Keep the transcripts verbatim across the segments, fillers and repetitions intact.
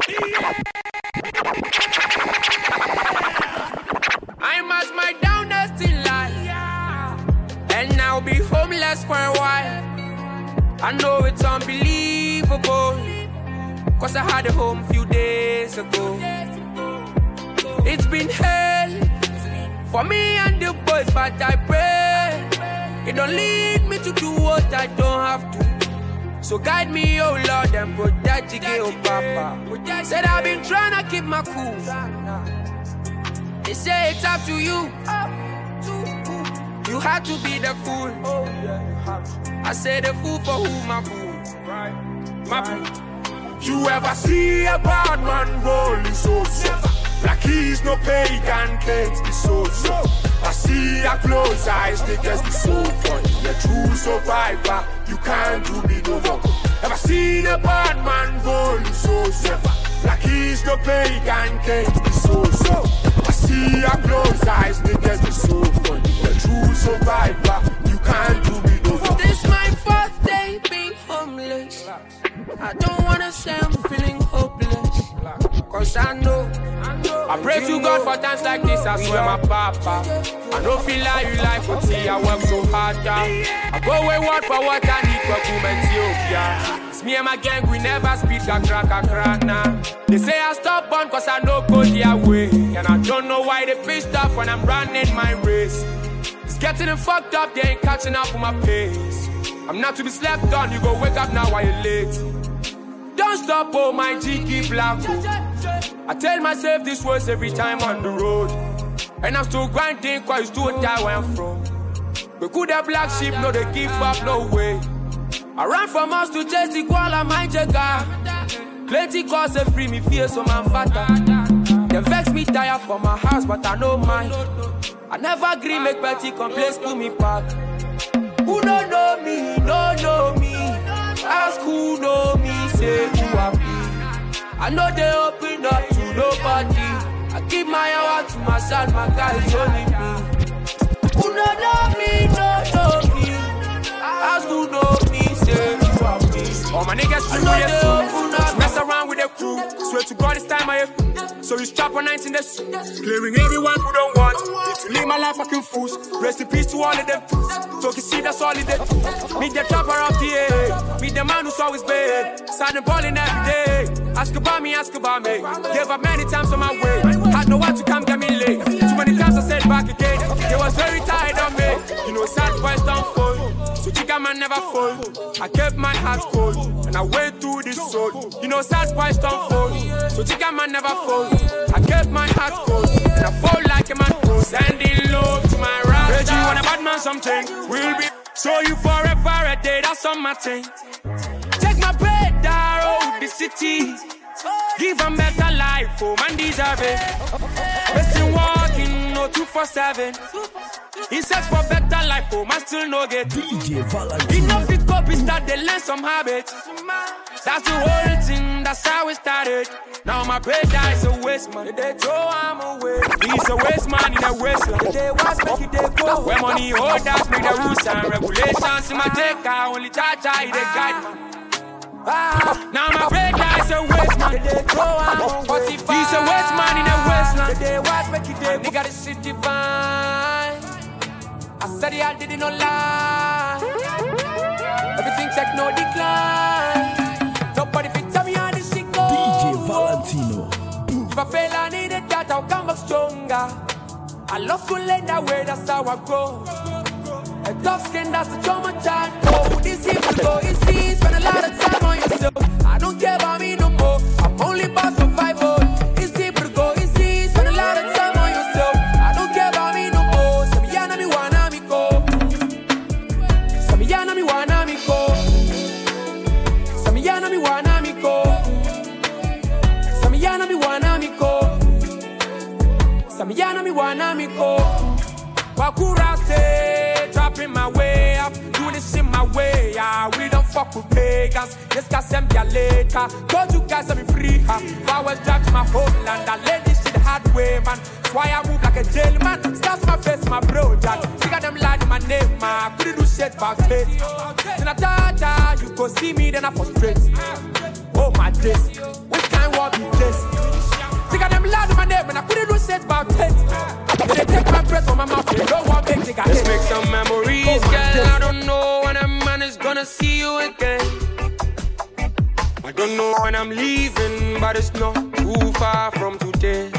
I'm at my downest in life, and I'll be homeless for a while. I know it's unbelievable, cause I had a home few days ago. It's been hell for me and the boys, but I pray it don't lead me to do what I don't have to. So guide me, oh Lord, and protect the girl, Papa. Said I've been trying to keep my cool. They say it's up to you. You had to be the fool. I say the fool for who my fool. My fool. You ever see a bad man rolling so so? Like he's no pagan, can't be so so. I see a close eyes, niggas be so funny. A true survivor, you can't do me no wrong. Ever seen a bad man rolling so so? Like he's no pagan, can't be so so. I see a close eyes, niggas be so funny. A true survivor, you can't do me no wrong. This my fourth day being homeless. I don't wanna say I'm feeling hopeless, cause I know I pray to God for times like this, I swear my papa. I don't feel like you like, but see I work so hard, yeah. I go away word for what I need for women, Ethiopia. It's me and my gang, we never speak a crack a crack, nah. They say I stop on cause I know go their way, and I don't know why they pissed off when I'm running my race. It's getting them fucked up, they ain't catching up with my pace. I'm not to be slept on, you go wake up now while you're late. Don't stop, oh my G, keep black. I tell myself this words every time on the road, and I'm still grinding cause it's too die where I'm from. But could that black sheep know they give up, no way. I ran from us to chase the koala, my jagger. Plenty cause they free me fear, so I'm fatter. They vex me tired for my house, but I know mine. I never agree, make petty complaints, pull me back. Who don't know me, don't know me. Ask who know me, say who happy. I know they open up to nobody. I give my heart to my son, my guys only me. Who don't know me, don't know me. Ask who know me, say who happy. All my niggas true, yes, so mess around with the crew. Swear to God, it's time I have. So you strap on nights in the suit, clearing everyone who don't want. If you leave my life fucking fools, rest in peace to all of them fools. So you see that's all it did. Meet the trapper of the air, meet the man who's always bad. Sad and balling every day. Ask about me, ask about me. Gave up many times on my way. Had no one to come get me late. Too many times I said back again. They was very tired of me. You know sad boys don't fall. So chica man never fall. I kept my heart cold, and I went through this soul. You know sad boys don't fall. So chica man never fall. I kept my heart cold, and I fall like a man cold. Sending love to my rap. Reggie, when a bad man something, we'll be show you forever a day, that's on my thing. Take my bread, down the city. Give them better life, oh man deserve it. Best in walking, no two for seven. In search for better life, oh man still no get. D J Valentino. Enough the copies that they learn some habits. That's the whole thing, that's how it started. Now my bread is a waste man. They throw I'm away. He's a waste man in a wasteland. They watch make it they go. Where money hold that make the rules and regulations in my take. I only charge I they guide man. Ah, now my bread is a waste man. They throw I'm away. He's a waste man in a wasteland. They watch make it they go. Nigga the city fine. I said I didn't no lie. Everything check no decline. Nobody fit tell me how this shit go. D J Valentino. If I fail, I need it, that I'll come back stronger. I love to learn that way, that's how I grow. A tough skin, that's the trauma child. Oh, this people go easy, spend a lot of time on yourself. I don't care about me no more. I'm only about survival. It's people go easy, spend a lot of time on yourself. I don't care about me no more. Some yana me wanna me go. Some yana me wanna me go. Some yana me wanna me go. Samiyana mi wana miko Samiyana mi wana miko Wakura stay, dropping my way up. Do this in my way, yeah. We don't fuck with pagans. This guy send me a later. Told you guys I'm free, huh? If I was back to my homeland, I let this shit the hard way, man. That's why I move like a jail man. Stars my face, my bro, Jack. Figure them line in my name, man. Couldn't do shit about it. Then I die, die. You go see me, then I frustrate. Oh my days, which kind of war be Let's make some memories, girl. I don't know when a man is gonna see you again. I don't know when I'm leaving, but it's not too far from today.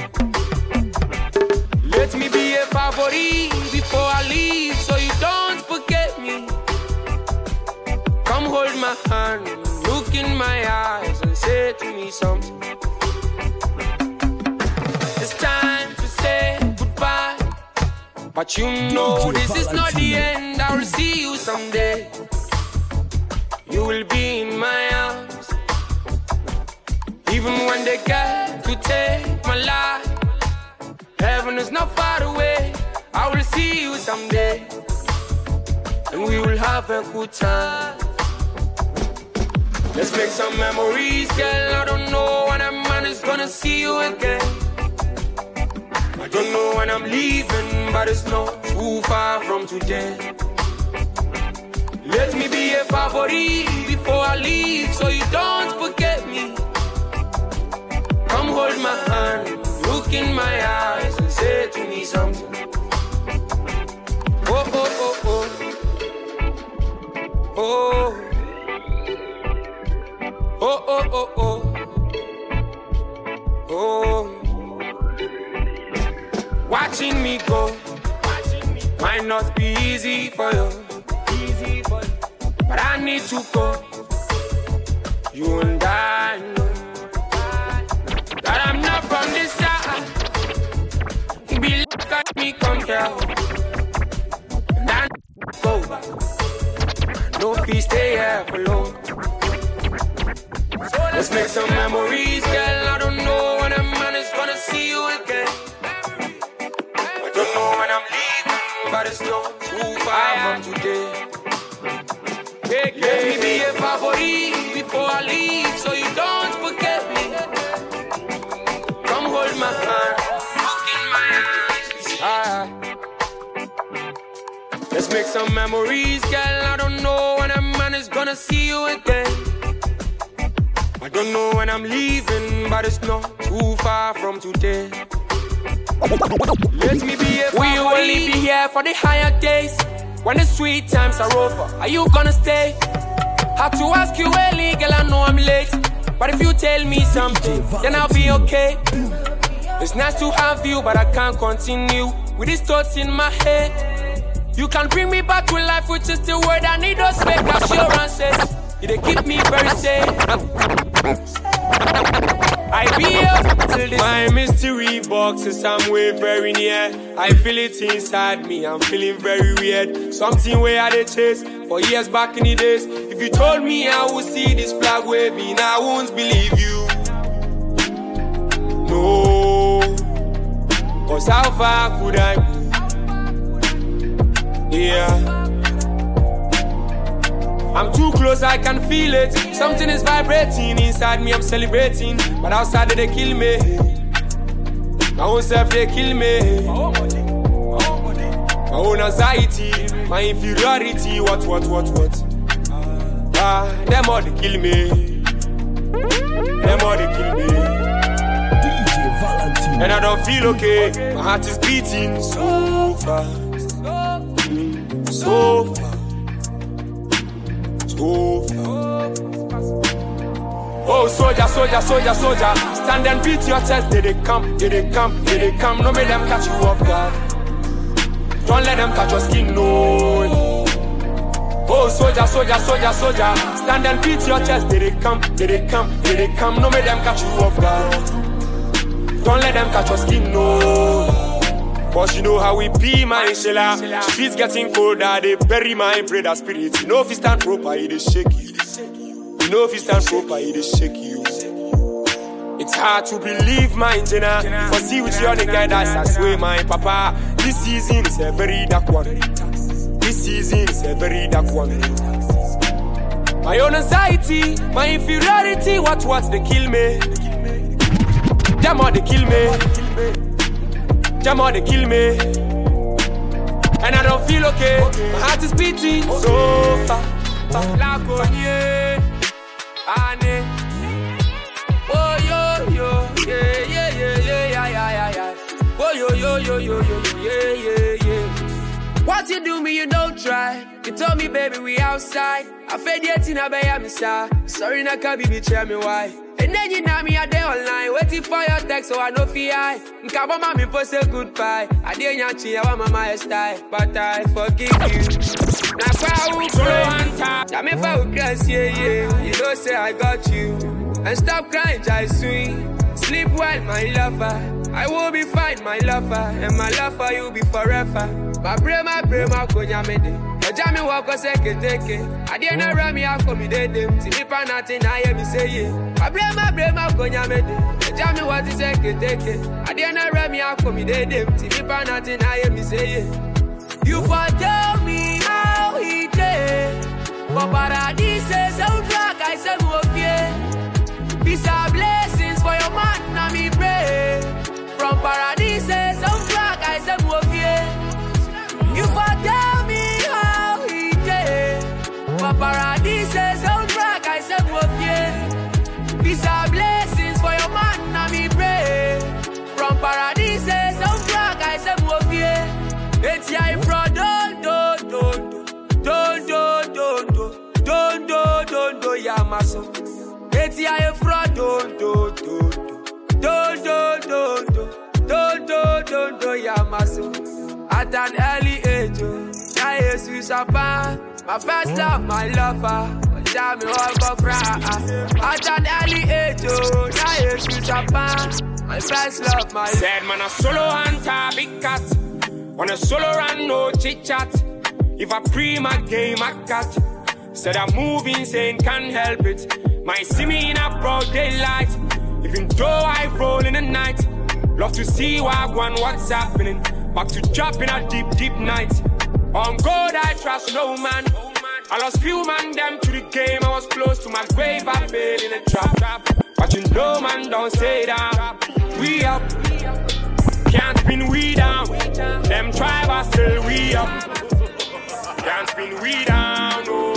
Let me be a favorite before I leave, so you don't forget me. Come hold my hand, look in my eyes and say to me something. It's time to say goodbye, but you know this is not the end. I will see you someday. You will be in my arms, even when they get to take my life. Heaven is not far away. I will see you someday, and we will have a good time. Let's make some memories, girl. I don't know when a man is gonna see you again. I don't know when I'm leaving, but it's not too far from today. Let me be a favorite before I leave, so you don't forget me. Come hold my hand, look in my eyes and say to me something. Oh, oh, oh, oh. Oh. Oh, oh, oh, oh. Oh. Watching me go might not be easy for you, easy for you, but I need to go. You and I know that I'm not from this side. You be like at me come here, and I go back. No peace, stay here for long. So let's make some memories, girl. I don't know when a man is gonna see you again. I don't know when I'm leaving, but it's not too far from today. Let me be a favorite before I leave, so you don't forget me. Come hold my hand, look in my eyes. Alright. Let's make some memories, girl. I don't know when a man is gonna see you again. I don't know when I'm leaving, but it's not too far from today. Let me be a favorite. We will only be here for the higher days. When the sweet times are over, are you gonna stay? Had to ask you early, girl, I know I'm late. But if you tell me something, then I'll be okay. It's nice to have you, but I can't continue with these thoughts in my head. You can bring me back to life with just a word. I need those fake assurances. They keep me very safe. I be up till this. My mystery box is somewhere very near. I feel it inside me, I'm feeling very weird. Something where I did chase for years back in the days. If you told me I would see this flag waving, I won't believe you. No, cause how far could I be? Yeah, I'm too close, I can feel it. Something is vibrating inside me, I'm celebrating. But outside they kill me. My own self they kill me. My own anxiety, my inferiority. What, what, what, what? Ah, them all they kill me. Them all they kill me. D J Valentino. And I don't feel okay. My heart is beating so fast, so fast. Oh, soldier, soldier, soldier, soldier, stand and beat your chest. Did they come? Did they come? Did they come? No, make them catch you off guard. Don't let them touch your skin, no. Oh, soldier, soldier, soldier, soldier, stand and beat your chest. Did they come? Did they come? Did they come? No, make them catch you off guard. Don't let them catch your skin, no. Cause you know how we be, my Shella. Streets getting colder, they bury my brother spirit. You know if you stand proper, it is shaky. You know if you stand proper, it is shaky. It's hard to believe, my Jenna. For see with you on the guy that's I swear, my papa. This season is a very dark one. This season is a very dark one. My own anxiety, my inferiority, what, what, they kill me. Them all they kill me. Them all they kill me. And I don't feel okay. My heart is beating so fast. Oh yo yo, yeah yeah yeah yeah yeah yeah yeah. Oh yo yo yo yo yo yeah yeah yeah. What what you do me, you don't try. You told me, baby, we outside. I fed yet in a bay, I'm sorry, na can be tell me why. And then you know me a day online, waiting for your text, so I know fi I. Nkabo mami post a goodbye. I didn't yanchi, I want my style, but I forgive you. Now I will cry. Tell me if I will cry, yeah, yeah. You don't say I got you. And stop crying, just sweet. Sleep well, my lover. I will be fine, my lover. And my love for you be forever. My brain, my brain, my konya mede. Jammy walk or second take it. I didn't know me out for me dead. See me pan nothing, I hear me say it. My brain, my brain, my konya mede. Jammy what is second take it. I didn't know me out for me dead. See me pan nothing, I hear me say it. You for tell me how he did. For paradise, soundtrack, I said, okay. Peace and blessings for your man, now me pray. From paradise, soundtrack, I said, okay. You for tell me how he did. For paradise, soundtrack, I said, okay. Peace and blessings for your man, now me pray. From paradise, soundtrack, I said, okay. It's your fraud, don't, don't, don't, don't, don't, don't, don't, don't, don't, don't, don't, yeah, my son. It's your fraud, don't, don't, don't, don't, don't, don't, don't, don't, don't, don't, don't, yeah, my son. At an early age, I used to support my first love, my lover. Tell me what go cry. At an early age, I used to support my first love, my. Said man a solo hunter, big cat. On a solo run, no chit chat. If I pre my game, I catch. Said I'm moving, saying can't help it. Might see me in a broad daylight. Even though I roll in the night. Love to see what one, what's happening. Back to dropping a deep, deep night. On God, I trust no man. I lost few man, them to the game. I was close to my grave, I fell in a trap. But you know, man, don't say that. We up. Can't spin we down. Them try, but still we up. Can't spin we down, no.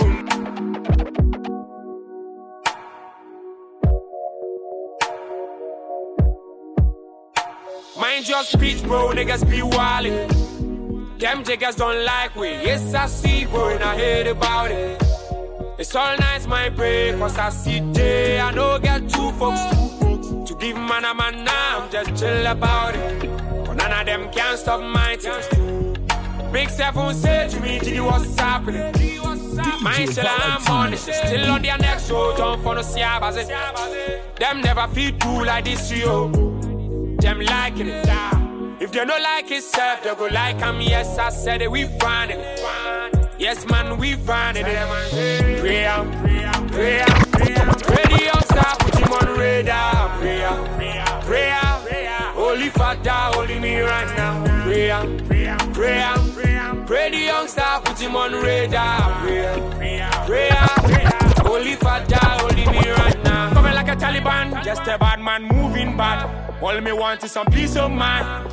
Mind your speech, bro, niggas be wildin'. Them jiggers don't like we. Yes, I see, bro, and I heard about it. It's all nice, my break, cause I see day. I know get two folks to give man a man now. I'm just chill about it. But none of them can stop my thing. Big Seven said to me, G, what's happening? Mine still I'm on it. Still on their next show, don't for no siabaze. Them never feel cool like this, yo. Them liking it. If they don't like it, self, they go like I'm. Yes, I said it, we find it. Yes, man, we find it. Prayer, prayer, prayer, prayer. Pray the young star, put him on radar. Prayer, prayer, holy Father, holy me right now. Prayer, prayer, prayer, prayer. Pray the young star, put him on radar. Prayer, prayer, holy Father, holy me right now. Coming like a Taliban, just a bad man moving bad. All me want is some peace of mind.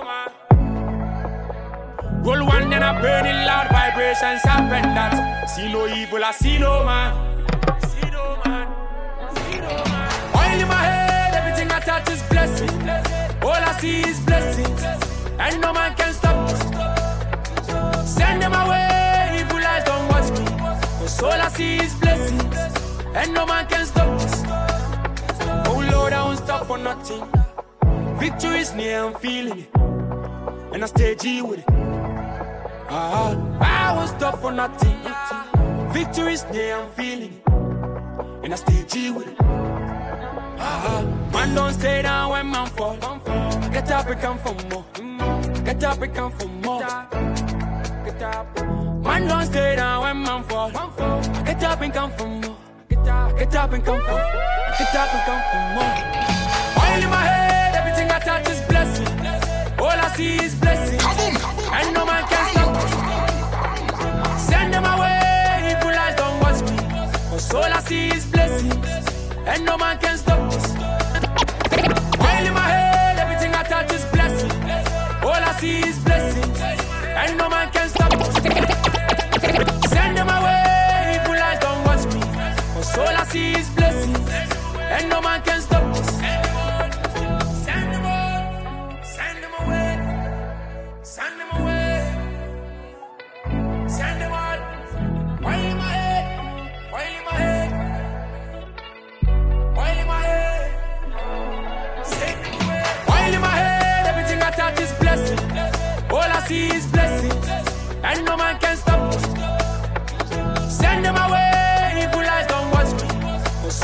Roll one, then I burn it loud, vibrations happen that. See no evil, I see no man. See no man, see no man. Oil in my head, everything I touch is blessing. All I see is blessings, and no man can stop me. Send them away, evil eyes don't watch me. Cause all I see is blessings, and no man can stop me. Oh Lord, I won't stop for nothing. Victory is near, I'm feeling it. And I stay G with it. Ah, I won't stop for nothing. Victory is near, I'm feeling it. And I stay G with it. Ah, man don't stay down when man fall. Get up and come for more. Get up and come for more. Get up. Man don't stay down when man fall. Get up and come for more. Get up, get up and come for. Get up and come for more. Oil in my head, everything I touch is blessing. All I see is blessing, and no man can stop me. Send them away, evil eyes don't watch me. Cause all I see is blessings, and no man can stop me. Oil in my head, everything I touch is blessing. All I see is blessings, and no man can stop me. Send them away, evil eyes don't watch me. Cause all I see is blessings, and no man can stop me. Send them away, send them away, send them away.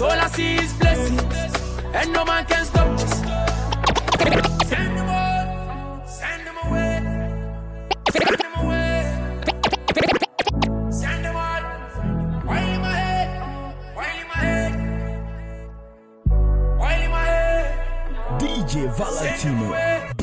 All I see is blessings, and no man can stop this. Send them all, send them away, send them away, send them all. While in my head, while in my head, while in my head. D J Valentino.